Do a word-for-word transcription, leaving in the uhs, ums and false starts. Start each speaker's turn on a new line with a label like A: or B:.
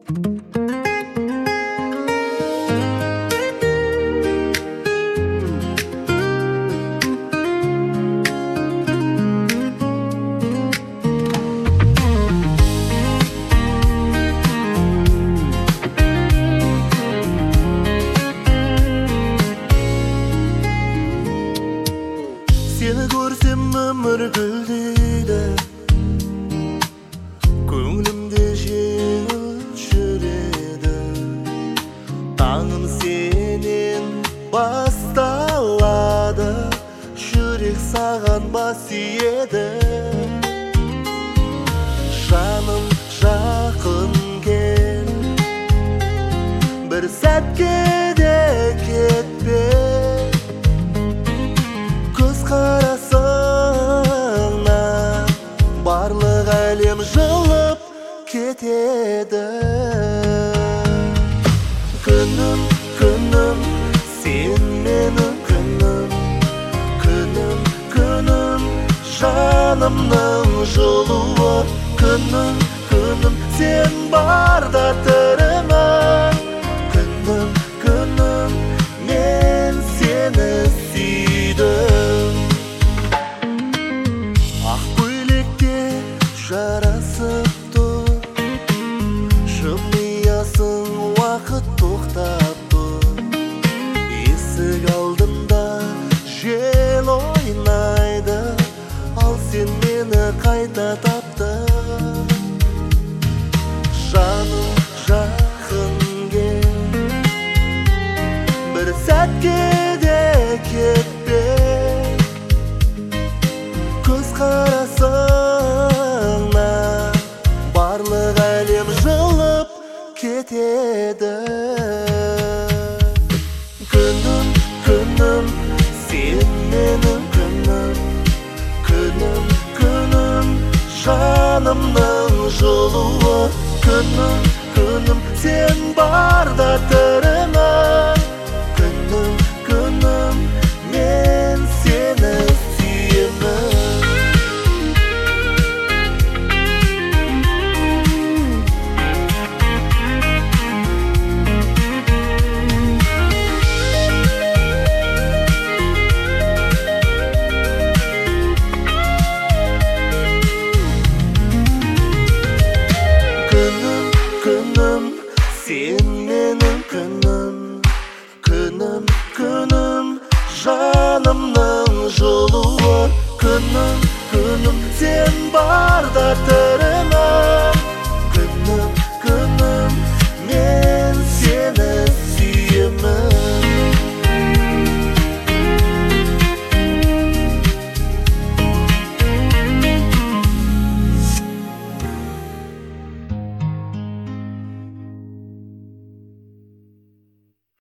A: Seni görsem ömür güldüydü, көңілімде жеңіл жүреді. Таңым сенен басталады, жүрек саған бас иеді. Жаным жақын кел, бір сәтке де кетпе. Қарасыңнан барлық әлем жылып кетеді. Күнім, күнім, сен менің күнім. Күнім, күнім, жанымның жылуы. Күнім, күнім, сен барда тірімін. Күнім, күнім, мен сені сүйдім. Жарасып тұр, жымиясың уақыт тоқтап тұр. Есік алдында жел ойнайды, ал сен мені қайта таптың. Жаным жақын кел, бір сәтке де кетпе. Көз қарасың кетеді. Күнім, күнім, сен менің күнім. Күнім, күнім, жанымның жылуы. Күнім, күнім, сен барда тірімін. Күнім, күнім, мен сені сүйемін. Сен менің күнім, күнім, күнім, жанымның жылуы. Күнім, күнім, сен барда тірі.